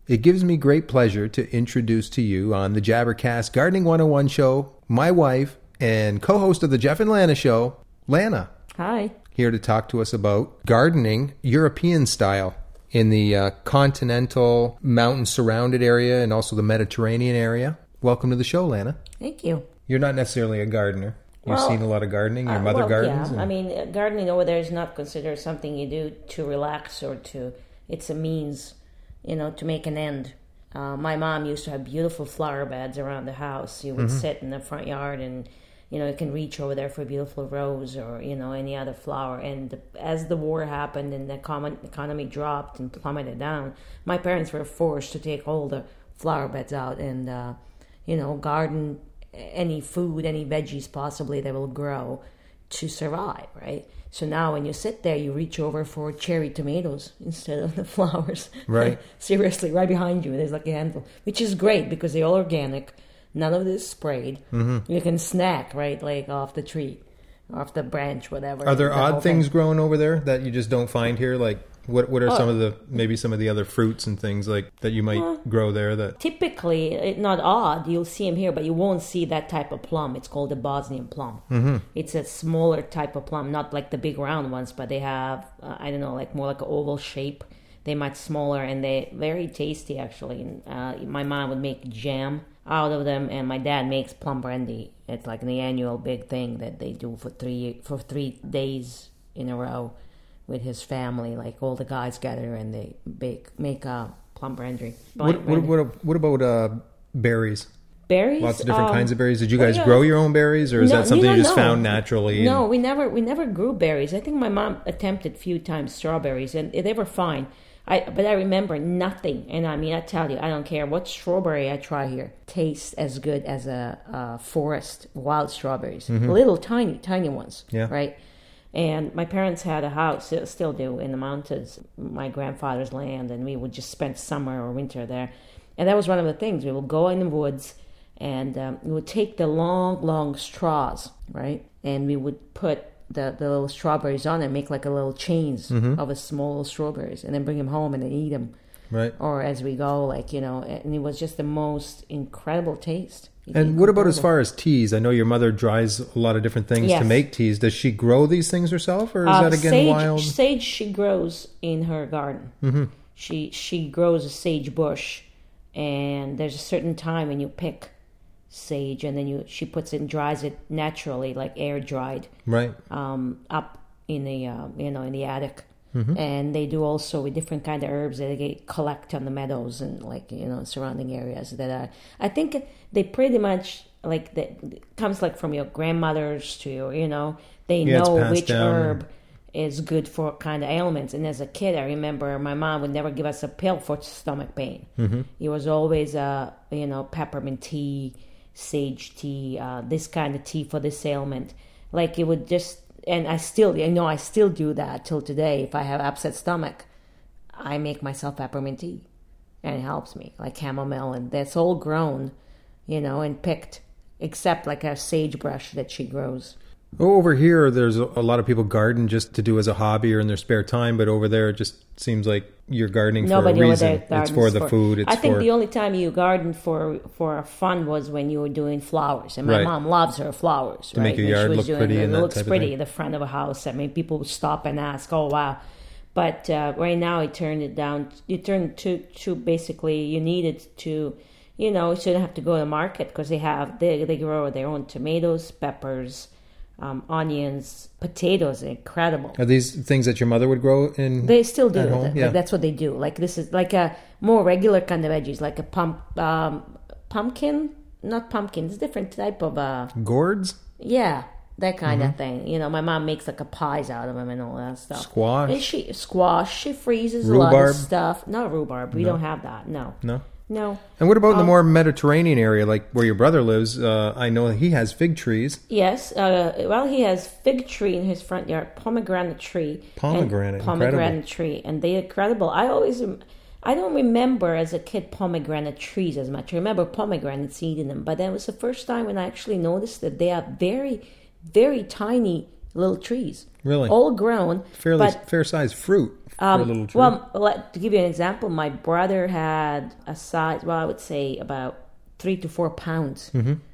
It gives me great pleasure to introduce to you on the Jabbercast Gardening 101 show, my wife and co-host of the Jeff and Lana show, Lana. Hi. Here to talk to us about gardening European style in the continental mountain-surrounded area and also the Mediterranean area. Welcome to the show, Lana. Thank you. You're not necessarily a gardener. You've seen a lot of gardening. Your mother gardens. Yeah. I mean, gardening over there is not considered something you do to relax or to... It's a means, to make an end. My mom used to have beautiful flower beds around the house. You would sit in the front yard and, you can reach over there for a beautiful rose or, any other flower. And as the war happened and the economy dropped and plummeted down, my parents were forced to take all the flower beds out and, garden any food, any veggies possibly that will grow to survive, right? So now when you sit there, you reach over for cherry tomatoes instead of the flowers. Right. Seriously, right behind you, there's like a handful, which is great because they're all organic. None of this sprayed. Mm-hmm. You can snack, right, like off the tree, off the branch, whatever. Are there odd things growing over there that you just don't find here? Like what are some of the other fruits and things like that you might grow there? That typically, not odd, you'll see them here, but you won't see that type of plum. It's called the Bosnian plum. Mm-hmm. It's a smaller type of plum, not like the big round ones, but they have, like more like an oval shape. They're much smaller and they're very tasty, actually. My mom would make jam out of them, and my dad makes plum brandy. It's like the annual big thing that they do for 3 days in a row with his family. Like all the guys gather and they make plum brandy. What about berries? Berries? Lots of different kinds of berries. Did you guys grow your own berries, or is that something you just found naturally? No, we never grew berries. I think my mom attempted a few times strawberries, and they were fine. But I remember nothing. And I mean, I tell you, I don't care what strawberry I try here. Tastes as good as a forest wild strawberries. Mm-hmm. Little tiny ones. Yeah. Right? And my parents had a house, still do, in the mountains, my grandfather's land. And we would just spend summer or winter there. And that was one of the things. We would go in the woods and we would take the long straws, right? And we would put the little strawberries on and make like a little chains of a small strawberries and then bring them home and then eat them. Right. Or as we go, and it was just the most incredible taste. And what about as far as teas? I know your mother dries a lot of different things to make teas. Does she grow these things herself, or is that again wild? Sage she grows in her garden. Mm-hmm. She grows a sage bush, and there's a certain time when you pick sage, and then she puts it and dries it naturally, like air dried, right? Up in the in the attic, and they do also with different kind of herbs that they collect on the meadows and surrounding areas. That I think they pretty much comes like from your grandmothers to they know which herb is good for kind of ailments. And as a kid, I remember my mom would never give us a pill for stomach pain. Mm-hmm. It was always peppermint tea, sage tea, this kind of tea for this ailment. Like it would just, and I still do that till today. If I have upset stomach, I make myself peppermint tea, and it helps me, like chamomile, and that's all grown, and picked, except like a sagebrush that she grows. Over here, there's a lot of people garden just to do as a hobby or in their spare time, but over there, it just seems like you're gardening for a reason. It's for the food. I think the only time you garden for fun was when you were doing flowers, and my mom loves her flowers. To make your yard look pretty, and it looks pretty, the front of a house. I mean, people would stop and ask, "Oh, wow!" But right now, it turned it down. You turned to basically you needed to, you shouldn't have to go to the market because they grow their own tomatoes, peppers. Onions, potatoes, incredible. Are these things that your mother would grow in? They still do. At home? Yeah. That's what they do. Like this is like a more regular kind of veggies, like a pumpkin. Not pumpkin. It's a different type of gourds. Yeah, that kind of thing. My mom makes like a pies out of them and all that stuff. Squash. And she freezes rhubarb. A lot of stuff. Not rhubarb. We don't have that. No. No. And what about in the more Mediterranean area, like where your brother lives? I know he has fig trees. Yes. He has fig tree in his front yard, pomegranate tree. Pomegranate tree. And they're incredible. I don't remember as a kid pomegranate trees as much. I remember pomegranates eating them. But that was the first time when I actually noticed that they are very, very tiny little trees. Really? All grown. Fair-sized fruit for a little tree? Well, to give you an example, my brother had a size. Well, I would say about 3 to 4 pounds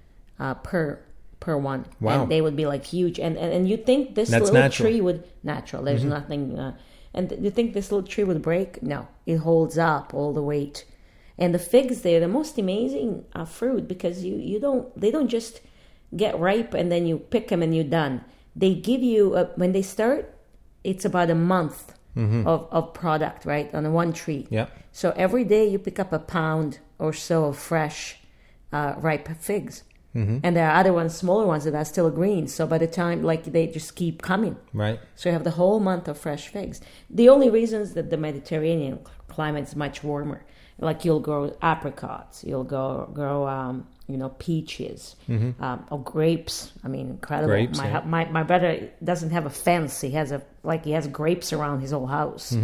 per one. Wow. And they would be like huge. And you think this That's little natural. tree would natural. There's nothing. And you think this little tree would break? No, it holds up all the weight. And the figs, they're the most amazing fruit because they don't just get ripe and then you pick them and you're done. They give you when they start, it's about a month of product, right, on one tree. Yeah. So every day you pick up a pound or so of fresh, ripe figs. And there are other ones, smaller ones that are still green. So by the time, they just keep coming. Right. So you have the whole month of fresh figs. The only reason is that the Mediterranean climate is much warmer. Like you'll grow apricots, you'll grow peaches, or grapes. I mean, incredible. Grapes, my brother doesn't have a fence. He has grapes around his whole house.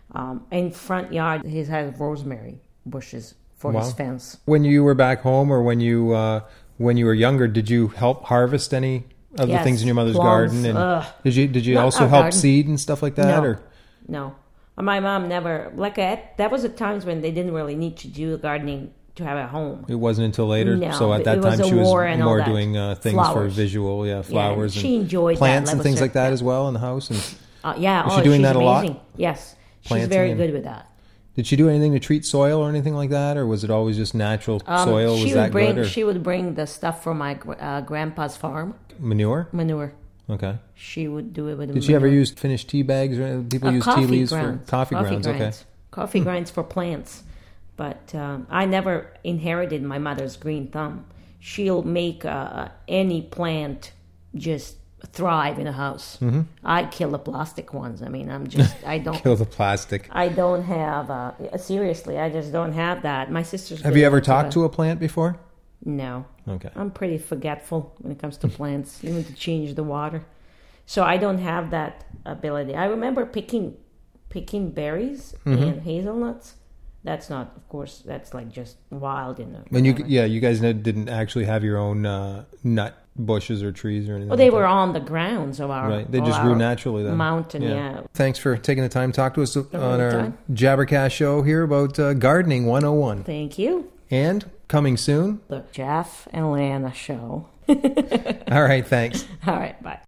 In front yard, he has rosemary bushes for his fence. When you were back home, or when you were younger, did you help harvest any of the things in your mother's plums, garden? And did you Not also our help garden. seed and stuff like that? No. Or No. My mom never, that was the times when they didn't really need to do gardening to have a home. it wasn't until later? No, So at that it was time a she was war and all more that. doing things Flowers. for visual, flowers she and enjoyed plants that and things like that yeah. as well in the house. And Was she doing she's that a lot? amazing. Yes. She's Planting very and- good with that. did she do anything to treat soil or anything like that? Or was it always just natural soil? Was that good? Or She would bring the stuff from my grandpa's farm, manure? manure. Okay. She would do it with Did she ever use finished tea bags? Or people use tea leaves grounds. for coffee grounds? Okay. Coffee grinds for plants. But I never inherited my mother's green thumb. She'll make any plant just thrive in a house. I kill the plastic ones. I mean, I don't Kill the plastic. I don't have seriously. I just don't have that. My sister's. Have you ever talked to a plant before? No. Okay. I'm pretty forgetful when it comes to plants, even to change the water. So I don't have that ability. I remember picking berries and hazelnuts. That's not, of course, that's like just wild in the. And you guys didn't actually have your own nut bushes or trees or anything. Well, they were on the grounds of our. Right. They just grew naturally then. Mountain, yeah. Thanks for taking the time to talk to us on our Anytime. Jabbercast show here about Gardening 101. Thank you. And coming soon. The Jeff and Lana show. All right, thanks. All right, bye.